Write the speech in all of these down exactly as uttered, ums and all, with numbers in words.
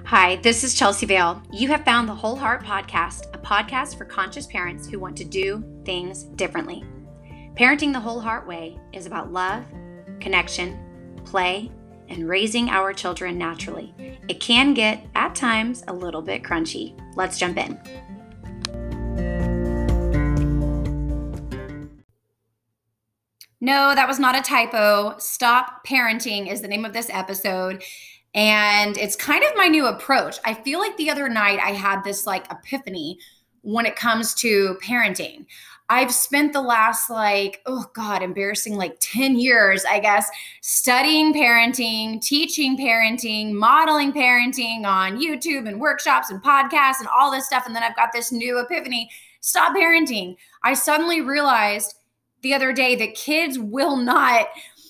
Hi, this is Chelsea Vale. You have found the Whole Heart Podcast, a podcast for conscious parents who want to do things differently. Parenting the Whole Heart Way is about love, connection, play, and raising our children naturally. It can get, at times, a little bit crunchy. Let's jump in. No, that was not a typo. Stop Parenting is the name of this episode. And it's kind of my new approach. I feel like the other night I had this like epiphany when it comes to parenting. I've spent the last like, oh God, embarrassing like ten years, I guess, studying parenting, teaching parenting, modeling parenting on YouTube and workshops and podcasts and all this stuff. And then I've got this new epiphany. Stop parenting. I suddenly realized the other day that kids will not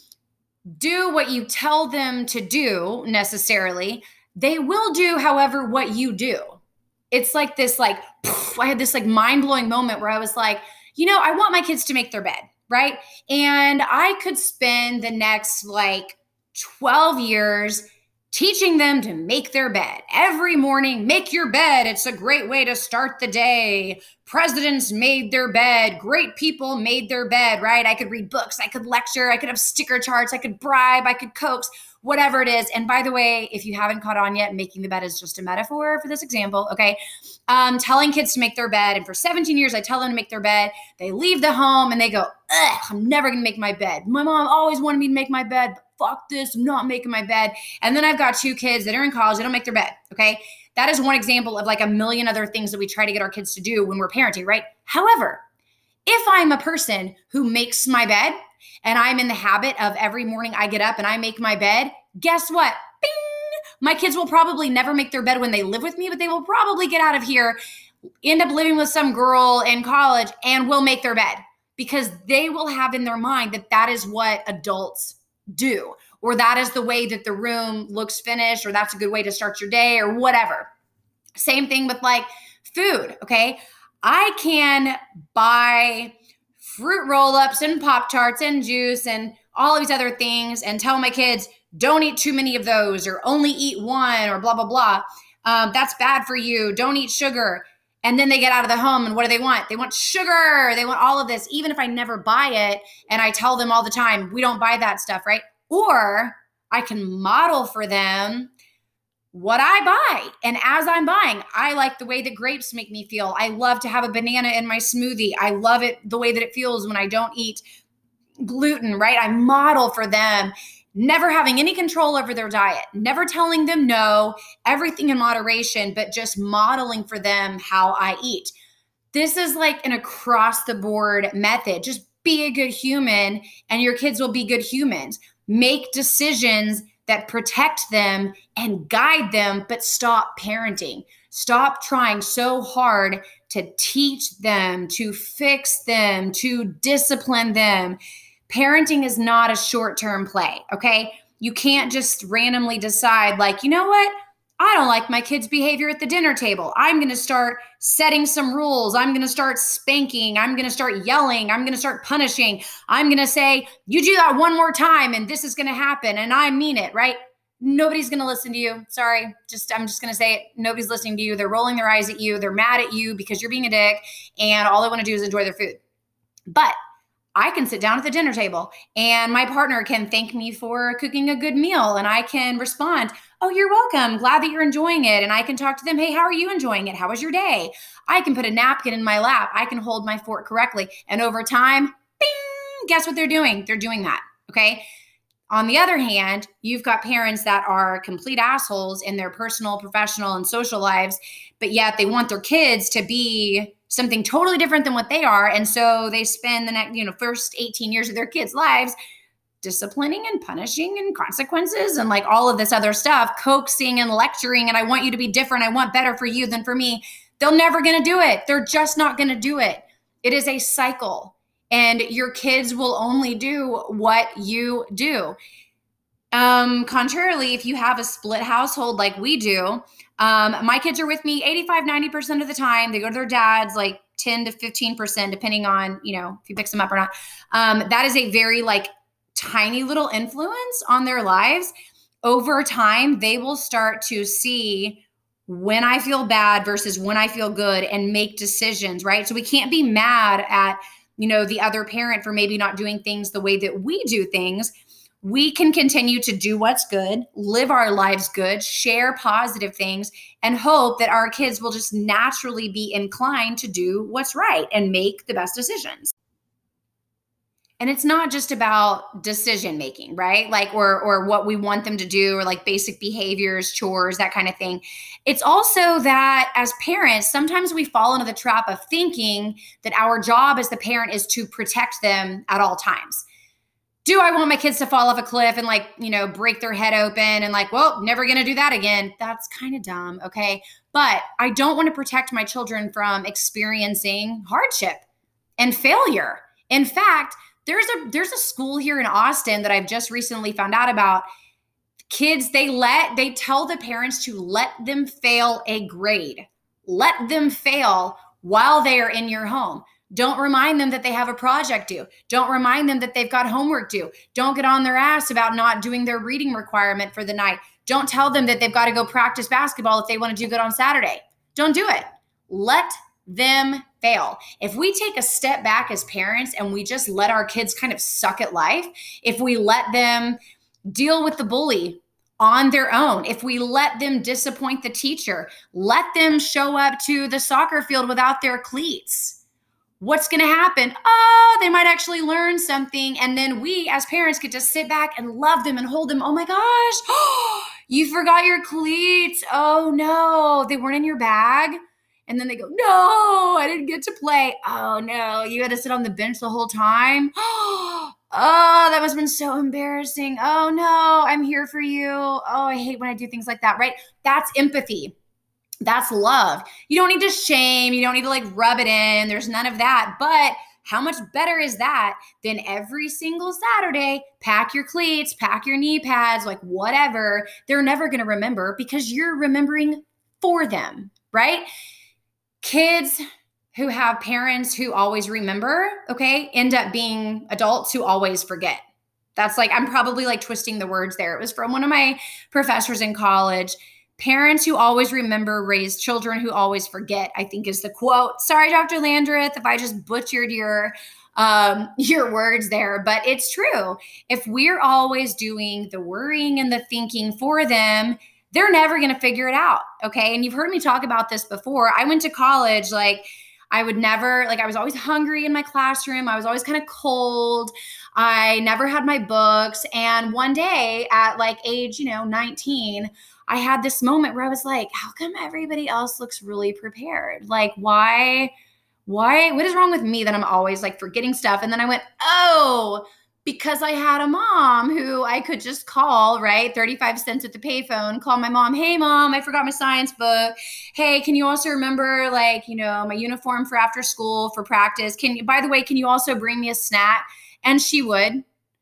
do what you tell them to do necessarily. They will do, however, what you do. It's like this, like, poof, I had this like mind-blowing moment where I was like, you know, I want my kids to make their bed, right? And I could spend the next like twelve years teaching them to make their bed. Every morning, make your bed. It's a great way to start the day. Presidents made their bed. Great people made their bed, right? I could read books. I could lecture. I could have sticker charts. I could bribe. I could coax, whatever it is. And by the way, if you haven't caught on yet, making the bed is just a metaphor for this example, okay? Um, telling kids to make their bed. And for seventeen years, I tell them to make their bed. They leave the home and they go, ugh, I'm never going to make my bed. My mom always wanted me to make my bed, but fuck this, I'm not making my bed. And then I've got two kids that are in college. They don't make their bed, okay? That is one example of like a million other things that we try to get our kids to do when we're parenting, right? However, if I'm a person who makes my bed and I'm in the habit of every morning I get up and I make my bed, guess what? Bing! My kids will probably never make their bed when they live with me, but they will probably get out of here, end up living with some girl in college and will make their bed because they will have in their mind that that is what adults do, or that is the way that the room looks finished, or that's a good way to start your day, or whatever. Same thing with like food, okay? I can buy fruit roll-ups and Pop-Tarts and juice and all of these other things and tell my kids, don't eat too many of those, or only eat one, or blah, blah, blah. Um, that's bad for you. Don't eat sugar. And then they get out of the home and what do they want? They want sugar. They want all of this, even if I never buy it. And I tell them all the time, we don't buy that stuff, right? Or I can model for them what I buy. And as I'm buying, I like the way that grapes make me feel. I love to have a banana in my smoothie. I love it the way that it feels when I don't eat gluten, right? I model for them. Never having any control over their diet, never telling them no, everything in moderation, but just modeling for them how I eat. This is like an across the board method. Just be a good human and your kids will be good humans. Make decisions that protect them and guide them, but stop parenting. Stop trying so hard to teach them, to fix them, to discipline them. Parenting is not a short-term play, okay? You can't just randomly decide like, you know what? I don't like my kids' behavior at the dinner table. I'm going to start setting some rules. I'm going to start spanking. I'm going to start yelling. I'm going to start punishing. I'm going to say, you do that one more time and this is going to happen and I mean it, right? Nobody's going to listen to you. Sorry. Just, I'm just going to say it. Nobody's listening to you. They're rolling their eyes at you. They're mad at you because you're being a dick and all they want to do is enjoy their food. But I can sit down at the dinner table and my partner can thank me for cooking a good meal and I can respond, oh, you're welcome. Glad that you're enjoying it. And I can talk to them. Hey, how are you enjoying it? How was your day? I can put a napkin in my lap. I can hold my fork correctly. And over time, bing, guess what they're doing? They're doing that. Okay. On the other hand, you've got parents that are complete assholes in their personal, professional, and social lives, but yet they want their kids to be something totally different than what they are. And so they spend the next, you know, first eighteen years of their kids' lives disciplining and punishing and consequences and like all of this other stuff, coaxing and lecturing. And I want you to be different. I want better for you than for me. They're never going to do it. They're just not going to do it. It is a cycle. And your kids will only do what you do. Um, contrarily, if you have a split household like we do, um, my kids are with me eighty-five, ninety percent of the time. They go to their dad's like ten to fifteen percent, depending on, you know, if he picks them up or not. Um, that is a very like tiny little influence on their lives. Over time, they will start to see when I feel bad versus when I feel good and make decisions, right? So we can't be mad at, you know, the other parent for maybe not doing things the way that we do things. We can continue to do what's good, live our lives good, share positive things, and hope that our kids will just naturally be inclined to do what's right and make the best decisions. And it's not just about decision making, right? Like, or or what we want them to do, or like basic behaviors, chores, that kind of thing. It's also that as parents, sometimes we fall into the trap of thinking that our job as the parent is to protect them at all times. Do I want my kids to fall off a cliff and like, you know, break their head open and like, well, never going to do that again? That's kind of dumb. Okay. But I don't want to protect my children from experiencing hardship and failure. In fact, there's a, there's a school here in Austin that I've just recently found out about. Kids, they let, they tell the parents to let them fail a grade. Let them fail while they are in your home. Don't remind them that they have a project due. Don't remind them that they've got homework due. Don't get on their ass about not doing their reading requirement for the night. Don't tell them that they've got to go practice basketball if they want to do good on Saturday. Don't do it. Let them fail. If we take a step back as parents and we just let our kids kind of suck at life, if we let them deal with the bully on their own, if we let them disappoint the teacher, let them show up to the soccer field without their cleats, what's going to happen? Oh, they might actually learn something. And then we as parents get to sit back and love them and hold them. Oh my gosh, you forgot your cleats. Oh no, they weren't in your bag. And then they go, no, I didn't get to play. Oh no, you had to sit on the bench the whole time. Oh, that must have been so embarrassing. Oh no, I'm here for you. Oh, I hate when I do things like that, right? That's empathy. That's love. You don't need to shame. You don't need to like rub it in. There's none of that. But how much better is that than every single Saturday, pack your cleats, pack your knee pads, like whatever. They're never going to remember because you're remembering for them, right? Kids who have parents who always remember, okay, end up being adults who always forget. That's like, I'm probably like twisting the words there. It was from one of my professors in college. Parents who always remember raise children who always forget, I think is the quote. Sorry, Doctor Landreth, if I just butchered your um, your words there, but it's true. If we're always doing the worrying and the thinking for them, they're never going to figure it out. Okay. And you've heard me talk about this before. I went to college, like I would never, like I was always hungry in my classroom. I was always kind of cold. I never had my books. And one day at like age, you know, nineteen, I had this moment where I was like, how come everybody else looks really prepared? Like, why, why, what is wrong with me that I'm always like forgetting stuff? And then I went, oh, because I had a mom who I could just call, right? thirty-five cents at the payphone, call my mom. Hey mom, I forgot my science book. Hey, can you also remember like, you know, my uniform for after school for practice? Can you, by the way, can you also bring me a snack? And she would.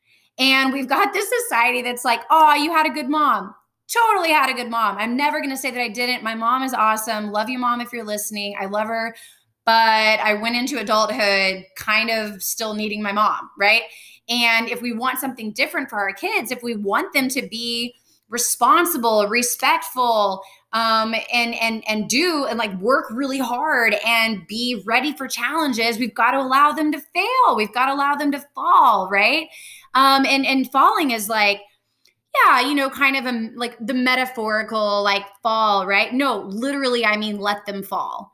And we've got this society that's like, oh, you had a good mom. Totally had a good mom. I'm never going to say that I didn't. My mom is awesome. Love you, mom, if you're listening. I love her. But I went into adulthood kind of still needing my mom, right? And if we want something different for our kids, if we want them to be responsible, respectful, um, and and and do and like work really hard and be ready for challenges, we've got to allow them to fail. We've got to allow them to fall, right? Um, and and falling is like, yeah, you know, kind of a, like the metaphorical like fall, right? No, literally, I mean, let them fall.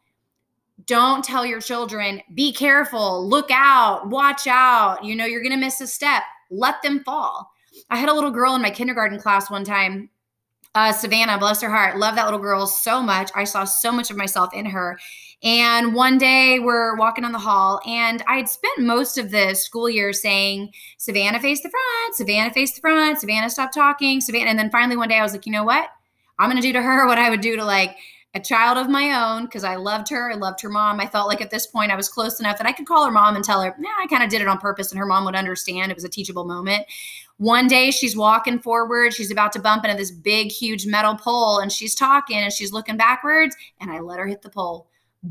Don't tell your children, be careful, look out, watch out. You know, you're going to miss a step. Let them fall. I had a little girl in my kindergarten class one time, uh, Savannah, bless her heart. Love that little girl so much. I saw so much of myself in her. And one day we're walking on the hall and I'd spent most of the school year saying, Savannah, face the front, Savannah, face the front, Savannah, stop talking, Savannah. And then finally one day I was like, you know what? I'm going to do to her what I would do to like a child of my own, because I loved her. I loved her mom. I felt like at this point I was close enough that I could call her mom and tell her, nah, I kind of did it on purpose, and her mom would understand. It was a teachable moment. One day she's walking forward. She's about to bump into this big, huge metal pole, and she's talking and she's looking backwards, and I let her hit the pole.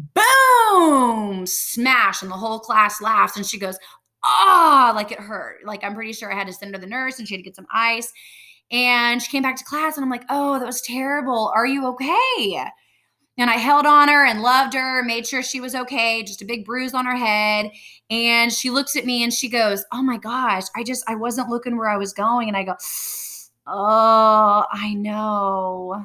Boom! Smash. And the whole class laughs, and she goes, ah, oh, like it hurt. Like I'm pretty sure I had to send her to the nurse and she had to get some ice. And she came back to class and I'm like, oh, that was terrible. Are you okay? And I held on her and loved her, made sure she was okay, just a big bruise on her head. And she looks at me and she goes, oh my gosh, I just, I wasn't looking where I was going. And I go, oh, I know.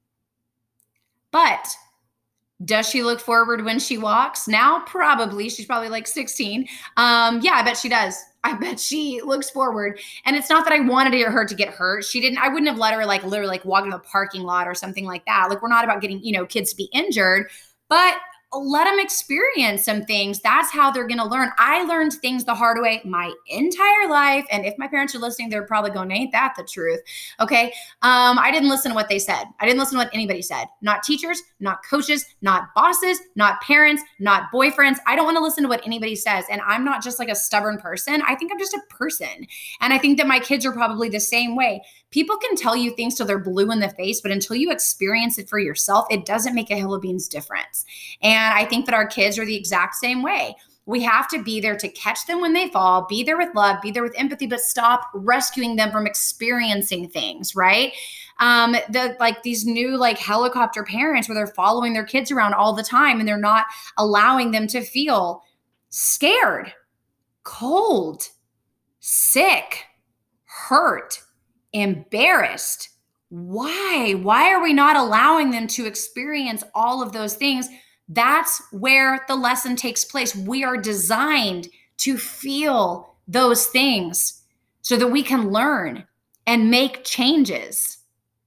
But does she look forward when she walks? Now, probably. She's probably like sixteen. Um, yeah, I bet she does. I bet she looks forward. And it's not that I wanted her to get hurt. She didn't, I wouldn't have let her like literally like walk in the parking lot or something like that. Like we're not about getting, you know, kids to be injured, but let them experience some things. That's how they're going to learn. I learned things the hard way my entire life. And if my parents are listening, they're probably going, ain't that the truth? Okay. Um, I didn't listen to what they said. I didn't listen to what anybody said. Not teachers, not coaches, not bosses, not parents, not boyfriends. I don't want to listen to what anybody says. And I'm not just like a stubborn person. I think I'm just a person. And I think that my kids are probably the same way. People can tell you things till they're blue in the face, but until you experience it for yourself, it doesn't make a hill of beans difference. And I think that our kids are the exact same way. We have to be there to catch them when they fall, be there with love, be there with empathy, but stop rescuing them from experiencing things, right? Um, the like these new like helicopter parents where they're following their kids around all the time and they're not allowing them to feel scared, cold, sick, hurt, embarrassed. Why? Why are we not allowing them to experience all of those things? That's where the lesson takes place. We are designed to feel those things so that we can learn and make changes.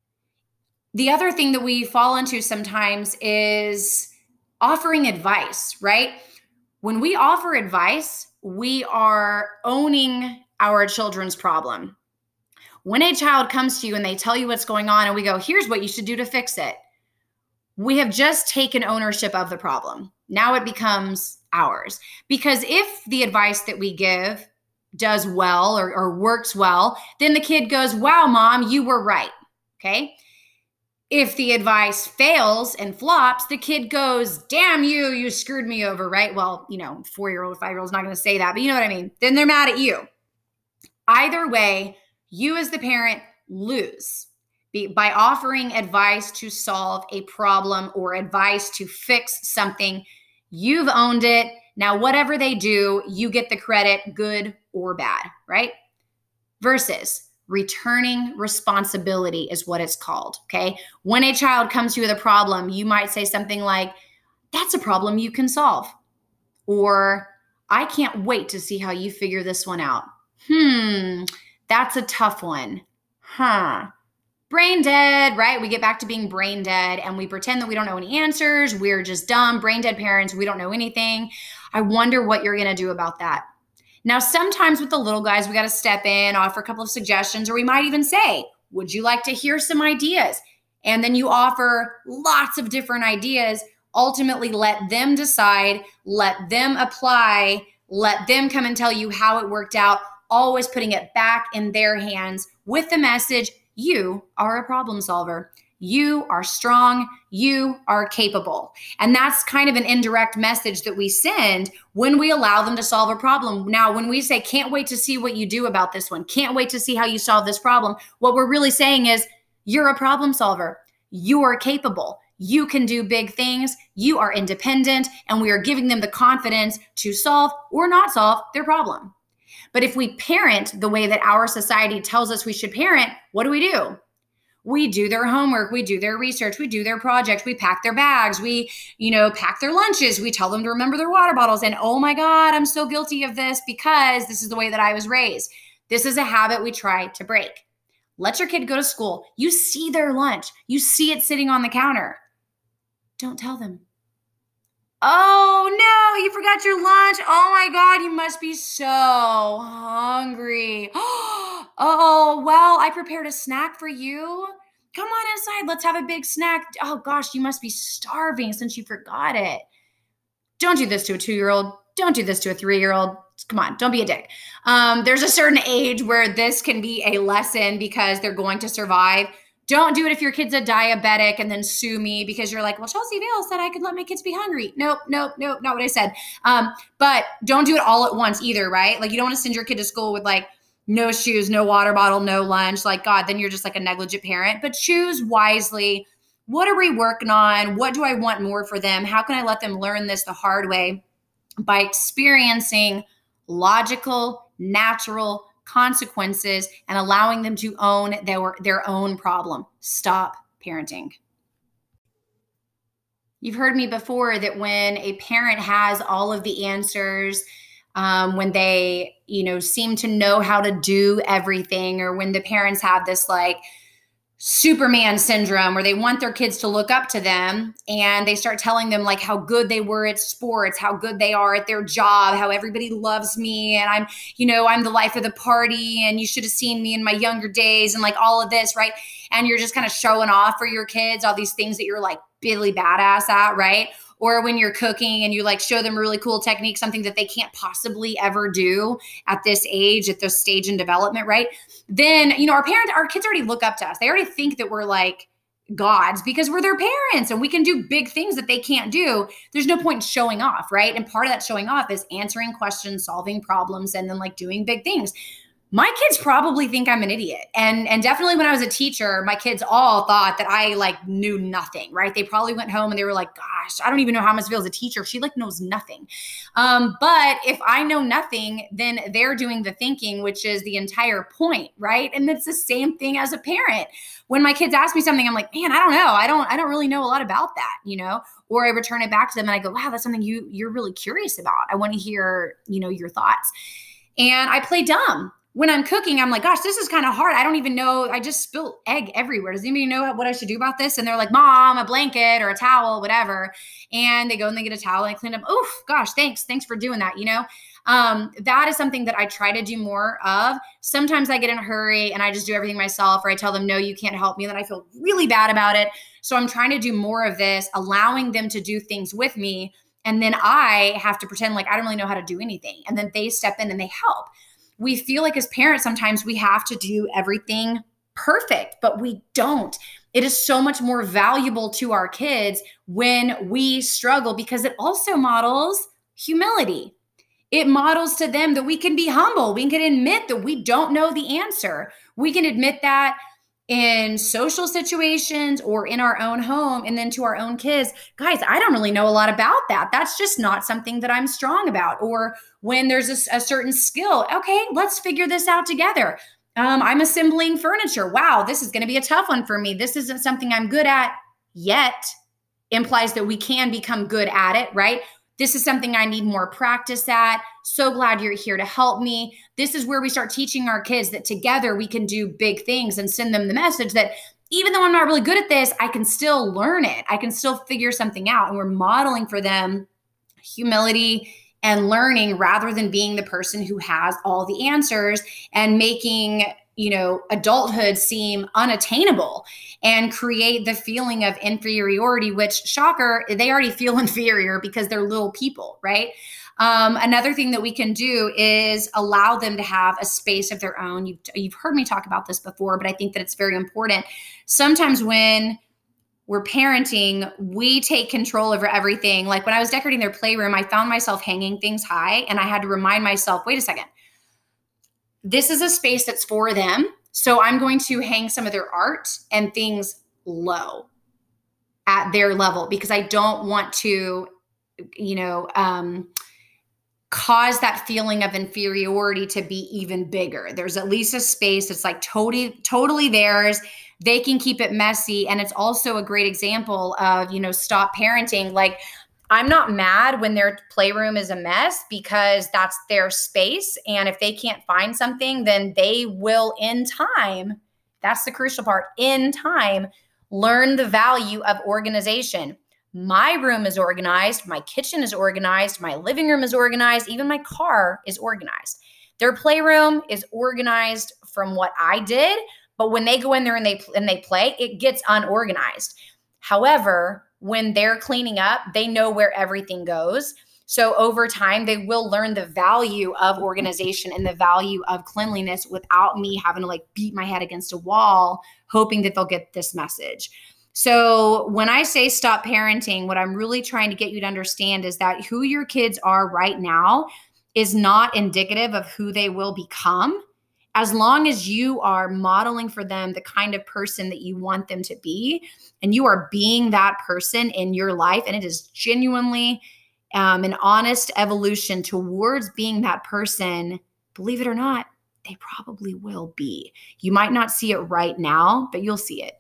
The other thing that we fall into sometimes is offering advice, right? When we offer advice, we are owning our children's problem. When a child comes to you and they tell you what's going on and we go, here's what you should do to fix it, we have just taken ownership of the problem. Now it becomes ours. Because if the advice that we give does well or, or works well, then the kid goes, wow, mom, you were right. Okay. If the advice fails and flops, the kid goes, damn you, you screwed me over, right? Well, you know, four-year-old, five-year-old's not going to say that, but you know what I mean? Then they're mad at you. Either way, you as the parent lose by offering advice to solve a problem or advice to fix something. You've owned it. Now, whatever they do, you get the credit, good or bad, right? Versus returning responsibility is what it's called, okay? When a child comes to you with a problem, you might say something like, that's a problem you can solve. Or, I can't wait to see how you figure this one out. Hmm, that's a tough one. Huh. Brain dead, right? We get back to being brain dead and we pretend that we don't know any answers. We're just dumb, brain dead parents. We don't know anything. I wonder what you're going to do about that. Now, sometimes with the little guys, we got to step in, offer a couple of suggestions, or we might even say, would you like to hear some ideas? And then you offer lots of different ideas. Ultimately, let them decide, let them apply, let them come and tell you how it worked out, always putting it back in their hands with the message, you are a problem solver. You are strong. You are capable. And that's kind of an indirect message that we send when we allow them to solve a problem. Now, when we say, can't wait to see what you do about this one, can't wait to see how you solve this problem, what we're really saying is, you're a problem solver. You are capable. You can do big things. You are independent. And we are giving them the confidence to solve or not solve their problem. But if we parent the way that our society tells us we should parent, what do we do? We do their homework. We do their research. We do their projects. We pack their bags. We, you know, pack their lunches. We tell them to remember their water bottles. And oh my God, I'm so guilty of this because this is the way that I was raised. This is a habit we try to break. Let your kid go to school. You see their lunch. You see it sitting on the counter. Don't tell them. Oh no, you forgot your lunch. Oh my God, you must be so hungry. Oh, well, I prepared a snack for you. Come on inside. Let's have a big snack. Oh gosh, you must be starving since you forgot it. Don't do this to a two-year-old. Don't do this to a three-year-old. Come on, don't be a dick. Um, there's a certain age where this can be a lesson because they're going to survive. Don't do it if your kid's a diabetic and then sue me because you're like, well, Chelsea Vale said I could let my kids be hungry. Nope, nope, nope, not what I said. Um, but don't do it all at once either, right? Like you don't want to send your kid to school with like no shoes, no water bottle, no lunch. Like, God, then you're just like a negligent parent. But choose wisely what are we working on? What do I want more for them? How can I let them learn this the hard way? By experiencing logical, natural consequences and allowing them to own their, their own problem. Stop parenting. You've heard me before that when a parent has all of the answers, um, when they, you know, seem to know how to do everything, or when the parents have this like Superman syndrome where they want their kids to look up to them and they start telling them like how good they were at sports, how good they are at their job, how everybody loves me. And I'm, you know, I'm the life of the party and you should have seen me in my younger days and like all of this, right? And you're just kind of showing off for your kids all these things that you're like really badass at, right? Or when you're cooking and you like show them a really cool technique, something that they can't possibly ever do at this age, at this stage in development, right? Then, you know, our parents, our kids already look up to us. They already think that we're like gods because we're their parents and we can do big things that they can't do. There's no point in showing off, right? And part of that showing off is answering questions, solving problems, and then like doing big things. My kids probably think I'm an idiot. And, and definitely when I was a teacher, my kids all thought that I like knew nothing, right? They probably went home and they were like, gosh, I don't even know how much to feel as a teacher. She like knows nothing. Um, but if I know nothing, then they're doing the thinking, which is the entire point, right? And it's the same thing as a parent. When my kids ask me something, I'm like, man, I don't know. I don't, I don't really know a lot about that, you know? Or I return it back to them and I go, wow, that's something you, you're really curious about. I want to hear, you know, your thoughts. And I play dumb. When I'm cooking, I'm like, gosh, this is kind of hard. I don't even know. I just spilled egg everywhere. Does anybody know what I should do about this? And they're like, Mom, a blanket or a towel, whatever. And they go and they get a towel and I clean up. Oof, gosh, thanks. Thanks for doing that. You know, um, that is something that I try to do more of. Sometimes I get in a hurry and I just do everything myself, or I tell them, no, you can't help me. And then I feel really bad about it. So I'm trying to do more of this, allowing them to do things with me. And then I have to pretend like I don't really know how to do anything. And then they step in and they help. We feel like as parents, sometimes we have to do everything perfect, but we don't. It is so much more valuable to our kids when we struggle because it also models humility. It models to them that we can be humble. We can admit that we don't know the answer. We can admit that in social situations or in our own home, and then to our own kids, guys, I don't really know a lot about that. That's just not something that I'm strong about. Or when there's a, a certain skill, okay, let's figure this out together. Um, I'm assembling furniture. Wow, this is going to be a tough one for me. This isn't something I'm good at yet. Implies that we can become good at it, right? This is something I need more practice at. So glad you're here to help me. This is where we start teaching our kids that together we can do big things and send them the message that even though I'm not really good at this, I can still learn it. I can still figure something out. And we're modeling for them humility and learning rather than being the person who has all the answers and making, you know, adulthood seem unattainable and create the feeling of inferiority, which, shocker, they already feel inferior because they're little people, right? Um, another thing that we can do is allow them to have a space of their own. You've, you've heard me talk about this before, but I think that it's very important. Sometimes when we're parenting, we take control over everything. Like when I was decorating their playroom, I found myself hanging things high and I had to remind myself, wait a second, this is a space that's for them. So I'm going to hang some of their art and things low at their level because I don't want to, you know, um, cause that feeling of inferiority to be even bigger. There's at least a space that's like totally, totally theirs. They can keep it messy. And it's also a great example of, you know, stop parenting. Like, I'm not mad when their playroom is a mess because that's their space. And if they can't find something, then they will in time, that's the crucial part, in time, learn the value of organization. My room is organized. My kitchen is organized. My living room is organized. Even my car is organized. Their playroom is organized from what I did. But when they go in there and they, and they play, it gets unorganized. However, when they're cleaning up, they know where everything goes. So over time, they will learn the value of organization and the value of cleanliness without me having to like beat my head against a wall, hoping that they'll get this message. So when I say stop parenting, what I'm really trying to get you to understand is that who your kids are right now is not indicative of who they will become. as long as you are modeling for them the kind of person that you want them to be, and you are being that person in your life, and it is genuinely um, an honest evolution towards being that person, believe it or not, they probably will be. You might not see it right now, but you'll see it.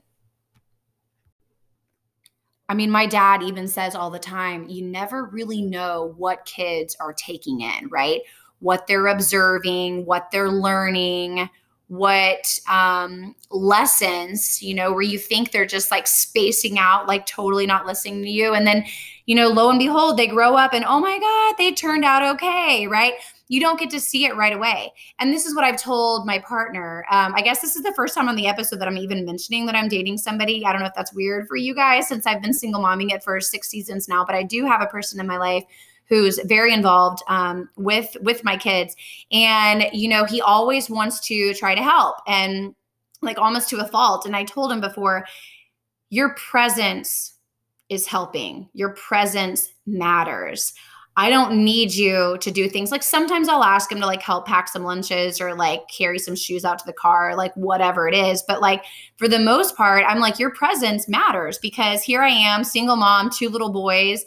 I mean, my dad even says all the time, you never really know what kids are taking in, right? What they're observing, what they're learning, what um, lessons, you know, where you think they're just like spacing out, like totally not listening to you. And then, you know, lo and behold, they grow up and, oh my God, they turned out okay, right? You don't get to see it right away. And this is what I've told my partner. Um, I guess this is the first time on the episode that I'm even mentioning that I'm dating somebody. I don't know if that's weird for you guys since I've been single momming it for six seasons now, but I do have a person in my life who's very involved um, with, with my kids. And, you know, he always wants to try to help and like almost to a fault. And I told him before, your presence is helping. Your presence matters. I don't need you to do things like sometimes I'll ask him to like help pack some lunches or like carry some shoes out to the car, like whatever it is. But like for the most part, I'm like, your presence matters because here I am, single mom, two little boys,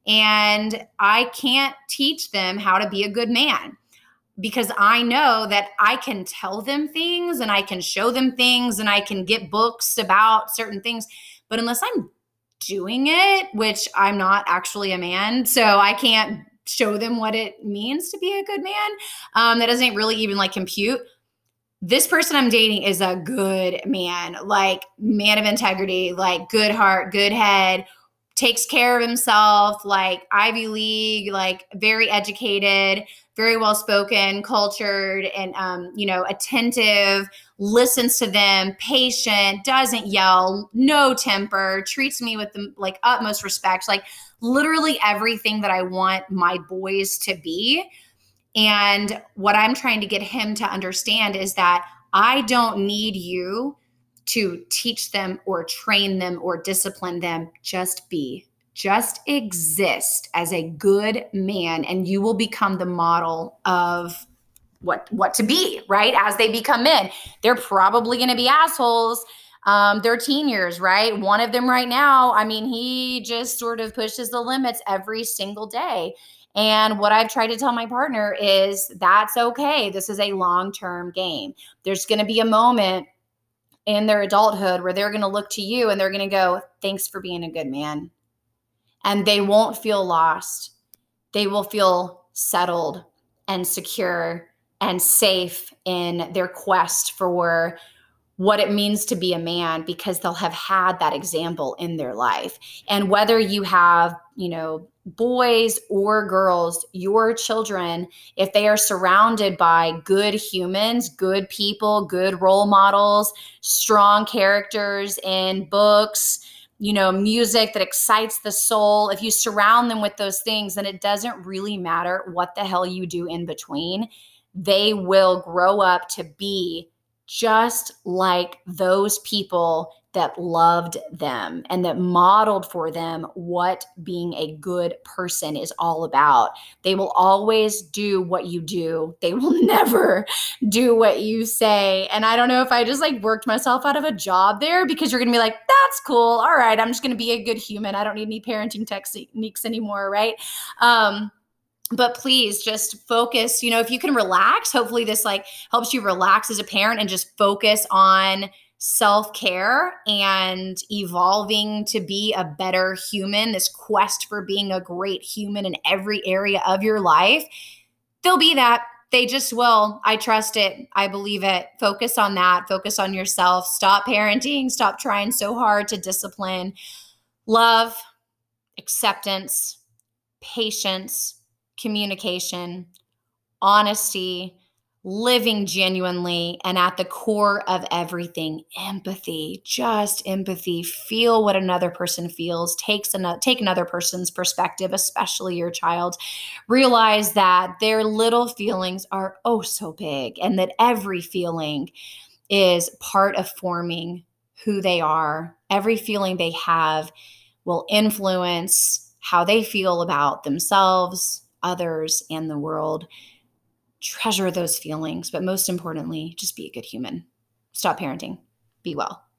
and I can't teach them how to be a good man because I know that I can tell them things and I can show them things and I can get books about certain things. But unless I'm doing it, which I'm not actually a man, so I can't show them what it means to be a good man. Um, that doesn't really even like compute. This person I'm dating is a good man, like man of integrity, like good heart, good head, takes care of himself, like Ivy League, like very educated, very well-spoken, cultured, and, um, you know, attentive, listens to them, patient, doesn't yell, no temper, treats me with the like utmost respect, like literally everything that I want my boys to be. And what I'm trying to get him to understand is that I don't need you to teach them or train them or discipline them. Just be. Just exist as a good man, and you will become the model of what what to be, right? As they become men, they're probably going to be assholes. Um, they're teen years, right? One of them right now, I mean, he just sort of pushes the limits every single day. And what I've tried to tell my partner is that's okay. This is a long-term game. There's going to be a moment in their adulthood where they're going to look to you and they're going to go, thanks for being a good man. And they won't feel lost. They will feel settled and secure and safe in their quest for what it means to be a man because they'll have had that example in their life. And whether you have, you know, boys or girls, your children, if they are surrounded by good humans, good people, good role models, strong characters in books, you know, music that excites the soul, if you surround them with those things, then it doesn't really matter what the hell you do in between. They will grow up to be just like those people that loved them and that modeled for them what being a good person is all about. They will always do what you do. They will never do what you say. And I don't know if I just like worked myself out of a job there because you're going to be like, that's cool. All right, I'm just going to be a good human. I don't need any parenting techniques anymore, right? Um, But please just focus, you know, if you can relax, hopefully this like helps you relax as a parent and just focus on self-care and evolving to be a better human, this quest for being a great human in every area of your life. They'll be that. They just will. I trust it. I believe it. Focus on that. Focus on yourself. Stop parenting. Stop trying so hard to discipline. Love, acceptance, patience, communication, honesty, living genuinely, and at the core of everything, empathy, just empathy. Feel what another person feels. Takes another, take another person's perspective, especially your child. Realize that their little feelings are oh so big, and that every feeling is part of forming who they are. Every feeling they have will influence how they feel about themselves, others, and the world. treasure those feelings, but most importantly, just be a good human. Stop parenting. Be well.